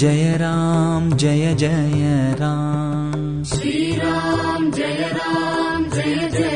Jai Ram Jai Jai Ram. Shri Ram Jai Jai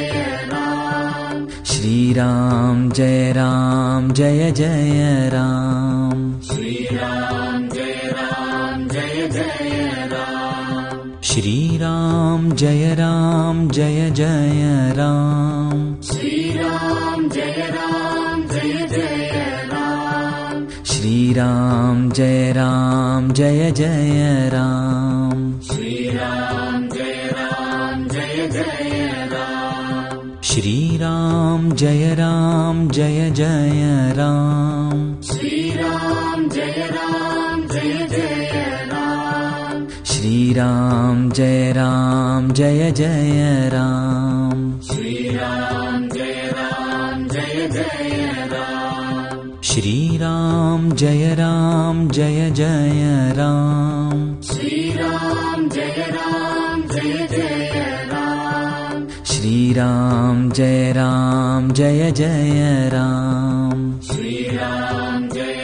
Ram. Shri Ram Jai Jai Jai Ram. Shri Ram Jai Jai Ram. Shri Ram Jai Jai Jai Ram. Shri Ram Jai Jai Ram. Shri Ram Jai Jai Jai Ram. Shri Ram Jai Jai Ram. Shri Ram Jai Jai Jai Ram. Shri Ram Jai Jai Ram. Shri Ram Jai Jai Jai Ram. Shri Ram Jai Jai Ram. Shri Ram Jai Jai Jai Ram. Shri Ram Jai Jai Ram. Shri Ram Jai Jai Jai Ram. Shri Ram Jai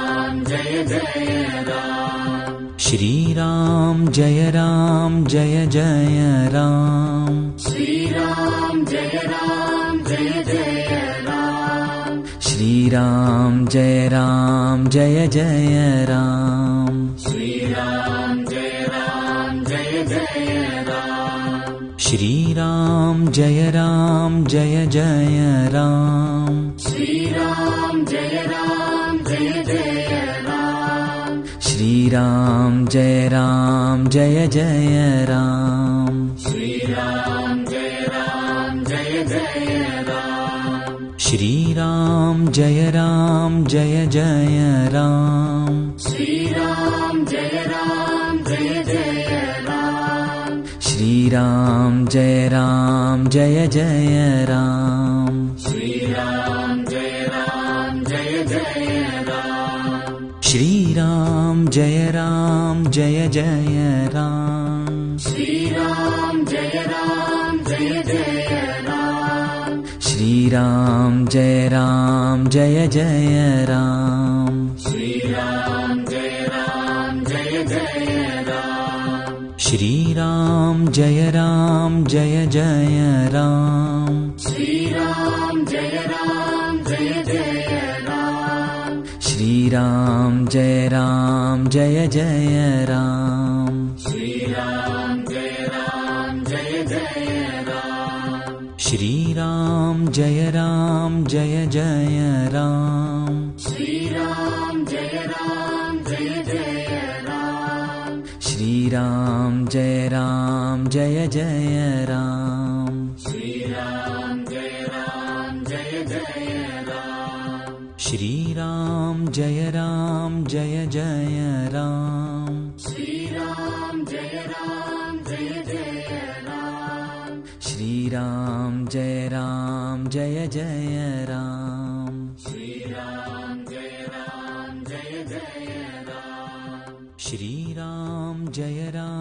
Jai Ram. Shri Ram Jai Jai Jai Ram. Shri Ram Jai Jai Ram. Shri Ram Jai Jai Jai Ram. Shri Ram Jai Jai Ram. Shri Ram Jai Jai Jai Ram. Shri Ram Jai Jai Ram. Shri Ram Jai Jai Jai Ram. Shri Ram Jai Jai Ram. Shri Ram Jai Jai Jai Ram. Shri Ram Jai Jai Ram. Shri Ram Jai Jai Jai Ram. Shri Ram Jai Jai Ram. Shri Ram Jai Jai Jai Ram. Shri Ram Jai Jai Ram. Shri Ram Jai Jai Jai Ram. Shri Ram Jai Jai Ram. Shri Ram Jai Jai Jai Ram. Shri Ram Jai Jai Ram. Shri Ram Jai Jai Jai Ram. Shri Ram Jai Jai Ram. Shri Ram Jai Jai Jai Ram. Shri Ram Jai Jai Ram. Shri Ram Jai Jai Jai Ram. Shri Ram Jai Jai Ram. Shri Ram Jai Jai Jai Ram. Shri Ram Jai Jai Ram. Shri Ram Jai Jai Jai Ram. Shri Ram Jai Jai Ram. Shri Ram Jai